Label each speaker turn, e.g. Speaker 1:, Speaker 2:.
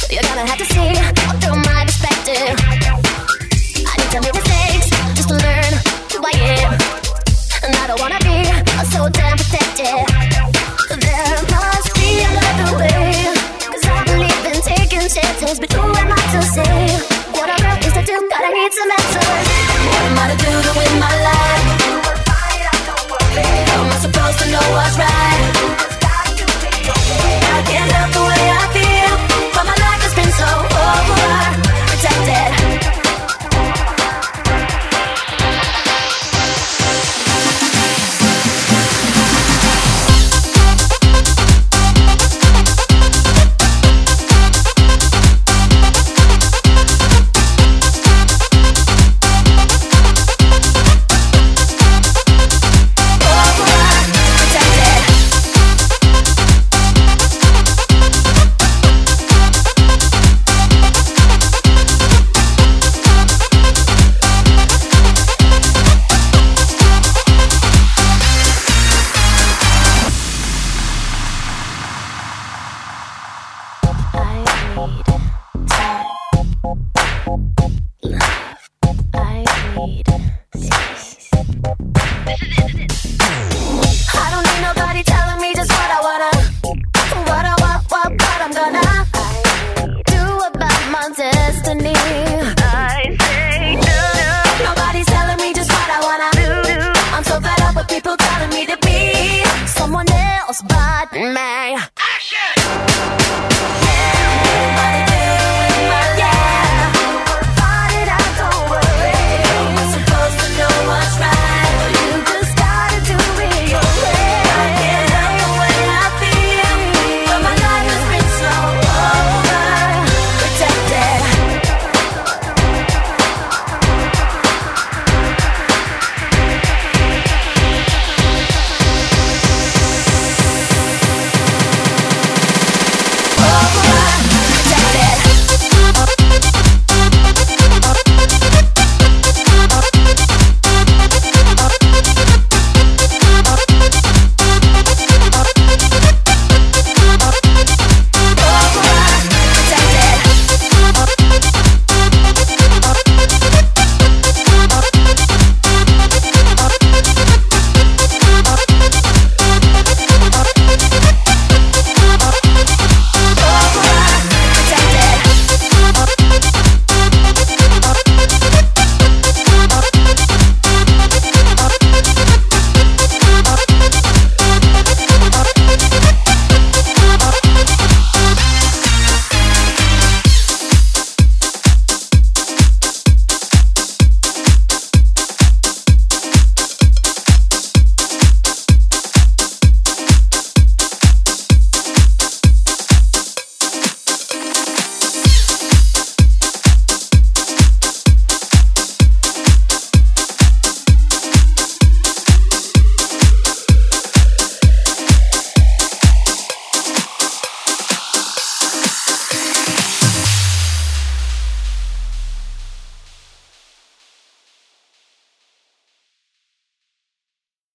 Speaker 1: You're gonna have to see through my perspective. I need to make mistakes just to learn who I am, and I don't wanna be so damn protected. There must be another way, 'cause I believe in taking chances, but who am I to say what I'm real is to do? Gotta need some answers. What am I to do to win my life? How am I supposed to know what's right? I can't help the way I feel, but my life has been so overprotected. I don't need nobody telling me just what I wanna, what I'm gonna do about my destiny. I say no. Nobody's telling me just what I wanna do. I'm so fed up with people telling me to be someone else but me.